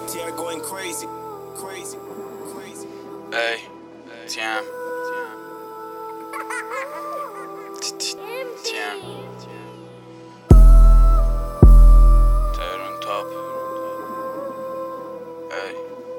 T.I. going crazy, crazy, crazy. Ey, TM. تهران تاپ. ای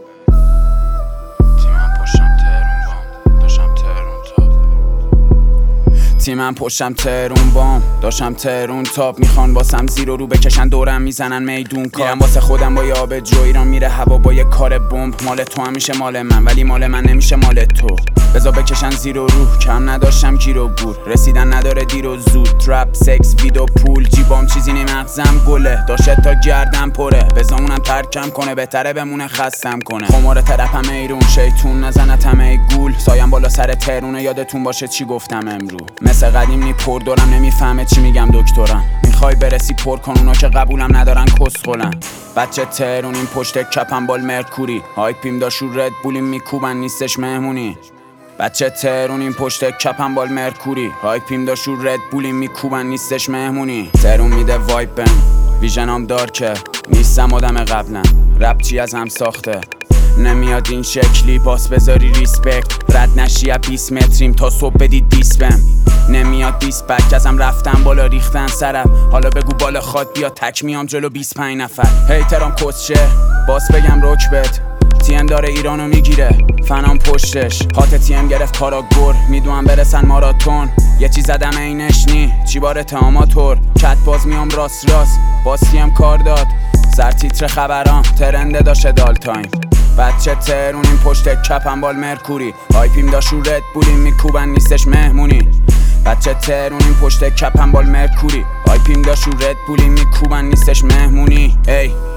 تیمم پشتم تهران بام داشتم تهران تاپ. تیمم پشتم تهرون بام داشتم تهرون تاپ. میخوان واسم زیر و رو بکشن دورم میزنن میدون کار. میرم واسه خودم با یاب جو. ایران میره هوا با یه کار بمب. مال تو هم میشه مال من ولی مال من نمیشه مال تو. بذار بکشن زیر و رو. کم نداشتم گیر و گور. رسیدن نداره دیر و زود. ترپ سکس ویدو پول جیبام چیزی نمغزم گله. داشت تا گردم پره. بذار اونم ترکم کنه بهتره بمونه خستم کنه. خمار طرفم ایرون شیطون نزنتم ای گول. سایم بالا سر ترونه یادتون باشه چی گفتم امرو. مثل قدیم نی پر دورم نمیفهمه چی میگم دکترم. میخوای برسی پر کن اونا که قبولم ندارن کسخلن. بچه تهرون این پشت کپم بال مرکوری. هایپیم داشو رد بولیم میکوبن نیستش مهمونی. بچه تهرون این پشت کپم بال مرکوری. هایپیم داشو رد بولیم میکوبن نیستش مهمونی. تهرون میده وایپم ویژنام دارکه. نیستم آدم قبلا رپ چی از هم ساخته. نمیاد این شکلی باس بذاری ریسپکت. رد نشی 20 متریم تا صبح بدید 20 بم. نمیاد 20 بک ازم رفتم بالا ریختن سرم. حالا بگو بالا خواد بیا تک میام جلو 25 نفر. هیترام کسچه باس بگم رکبت. تیم داره ایرانو میگیره فنام پشتش. هات تیم گرفت کاراگور میدونم برسن ماراتون. یه چی زدم اینش نی چی باره تاماتور. کت باز میام راست راست باز تیم کار داد. سر تیتر خبران ترنده داشه دال تایم. بچه تهرون این پشت کپم بال مرکوری. هایپیم داشو رد بولیم میکوبن نیستش مهمونی. بچه تهرون این پشت کپم بال مرکوری. هایپیم داشو رد بولیم میکوبن نیستش مهمونی. ای